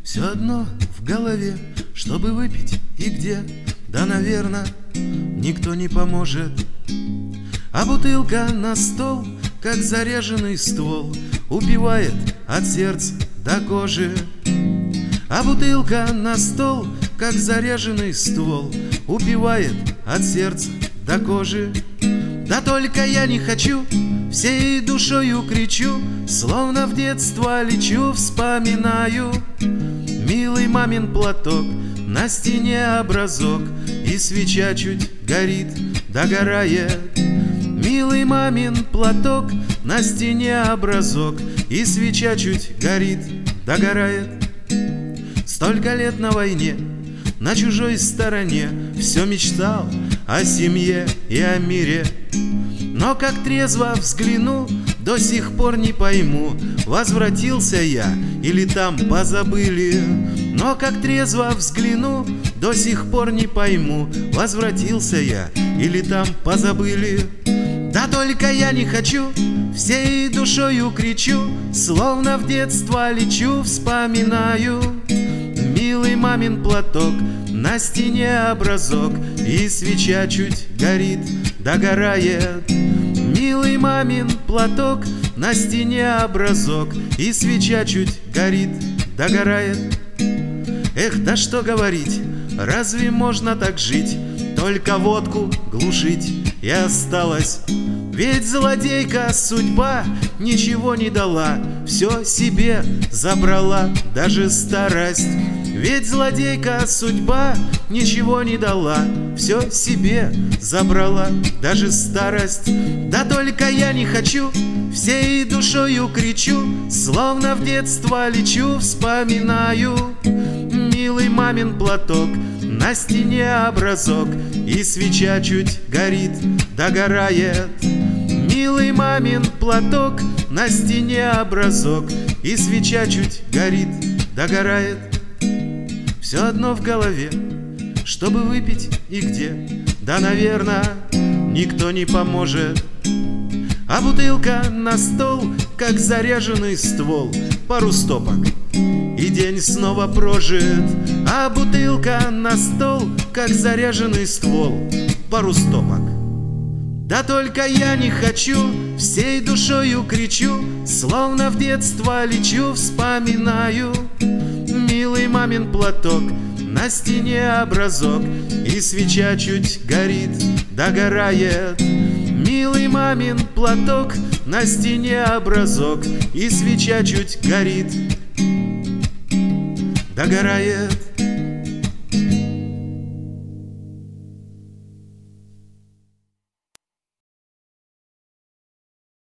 Все одно в голове, чтобы выпить и где, да, наверно, никто не поможет. А бутылка на стол, как заряженный ствол, убивает от сердца до кожи. А бутылка на стол, как заряженный ствол, убивает от сердца до кожи. Да только я не хочу, всей душою кричу, словно в детство лечу, вспоминаю. Милый мамин платок, на стене образок, и свеча чуть горит, догорает. Милый мамин платок, на стене образок, и свеча чуть горит, догорает. Столько лет на войне, на чужой стороне, все мечтал о семье и о мире. Но как трезво взгляну, до сих пор не пойму, возвратился я или там позабыли. Но как трезво взгляну, до сих пор не пойму, возвратился я или там позабыли. Да только я не хочу, всей душою кричу, словно в детство лечу, вспоминаю. Милый мамин платок, на стене образок, и свеча чуть горит, догорает. Милый мамин платок, на стене образок, и свеча чуть горит, догорает. Эх, да что говорить, разве можно так жить? Только водку глушить и осталось. Ведь злодейка судьба ничего не дала, все себе забрала, даже старость. Ведь злодейка судьба ничего не дала, все себе забрала, даже старость. Да только я не хочу, всей душою кричу, словно в детство лечу, вспоминаю. Милый мамин платок, на стене образок, и свеча чуть горит, догорает. Милый мамин платок, на стене образок, и свеча чуть горит, догорает. Все одно в голове, чтобы выпить и где, да, наверно, никто не поможет. А бутылка на стол, как заряженный ствол, пару стопок, и день снова прожит. А бутылка на стол, как заряженный ствол, пару стопок. Да только я не хочу, всей душою кричу, словно в детство лечу, вспоминаю. Милый мамин платок, на стене образок, и свеча чуть горит, догорает. Милый мамин платок, на стене образок, и свеча чуть горит, догорает.